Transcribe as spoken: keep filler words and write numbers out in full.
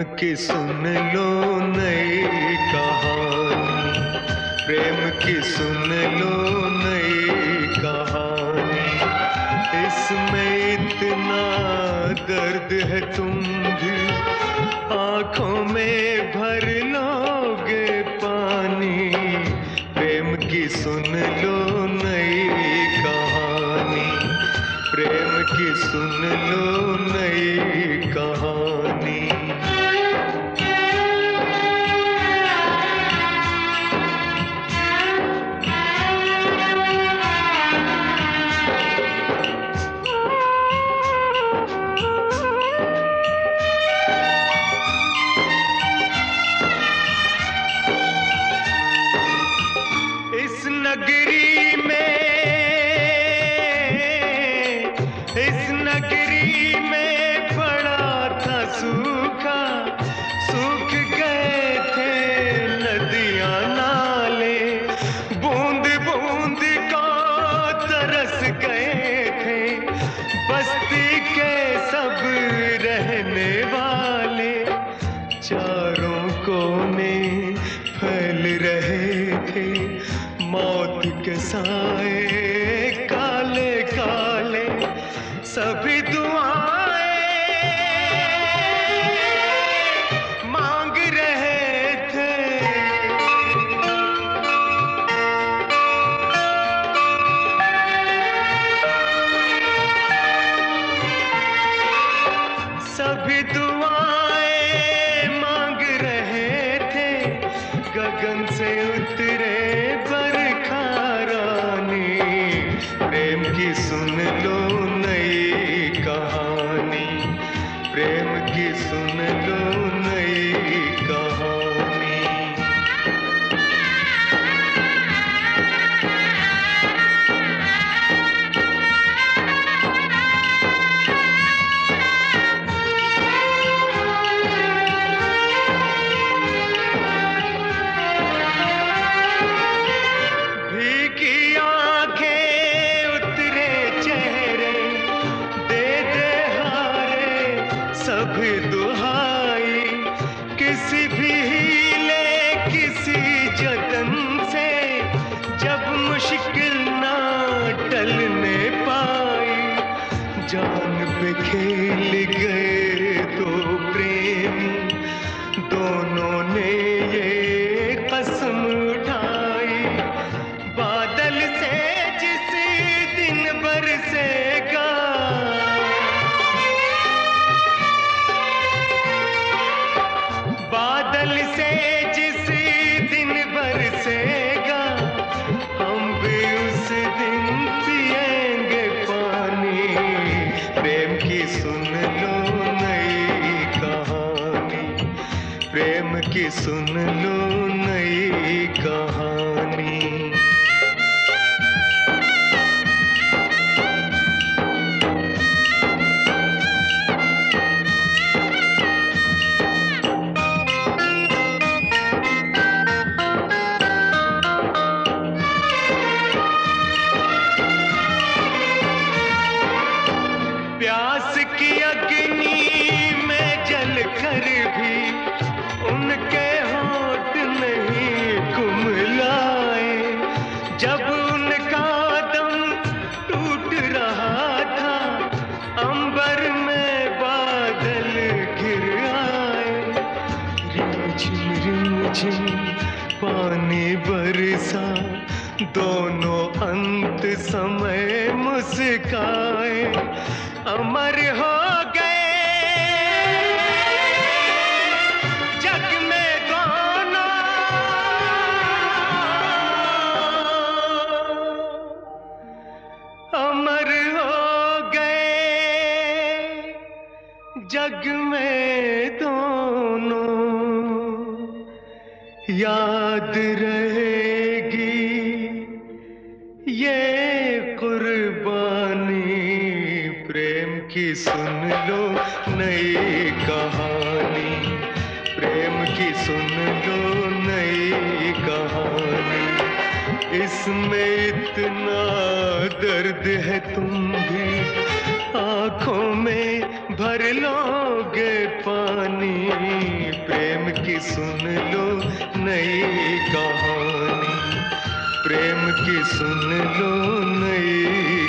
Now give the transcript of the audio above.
की सुन लो नई कहानी, प्रेम की सुन लो नई कहानी। इसमें इतना दर्द है तुम भी आंखों में भर लोगे पानी। प्रेम की सुन लो नई कहानी, प्रेम की सुन लो नई कहानी। इस नगरी में, इस नगरी में पड़ा था सूखा, सूख गए थे नदियां नाले, बूंद बूंद को तरस गए थे बस्ती के सब रहने वाले। चारों कोने फैल रहे थे मौत के साए काले काले, सभी दुआएं मांग रहे थे। सभी दुआएं मांग रहे थे, गगन से उतरे बरखा रानी। प्रेम की सुन लो नई कहानी, प्रेम की सुन लो नई कहानी। भीगी आंखें उतरे चेहरे, दे दे हारे सभी दुहाई। किसी भी हीले किसी जतन से जब मुश्किल ना टलने पाई, जान पे खेल गए दो प्रेमी, दोनों ने ये कसम उठाई। बादल से जिस दिन बरसेगा, बादल से जिस दिन बरसेगा, हम भी उस दिन पिएंगे पानी। प्रेम की सुन लो नई कहानी, प्रेम की सुन लो नई कहानी। प्यास की अग्नि में जल कर भी उनके होठ नहीं कुम्हलाए। जब उनका दम टूट रहा था, अंबर में बादल घिर आए। रिमझिम रिमझिम पानी बरसा, दोनों अंत समय मुस्काए। अमर हो गए जग में दोनों, अमर हो गए जग में दोनों। याद रहेगी ये कुर्बानी। प्रेम की सुन लो नई कहानी, प्रेम की सुन लो नई कहानी। इसमें इतना दर्द है तुम भी आंखों में भर लोगे पानी, प्रेम की सुन लो नई कहानी, प्रेम की सुन लो नई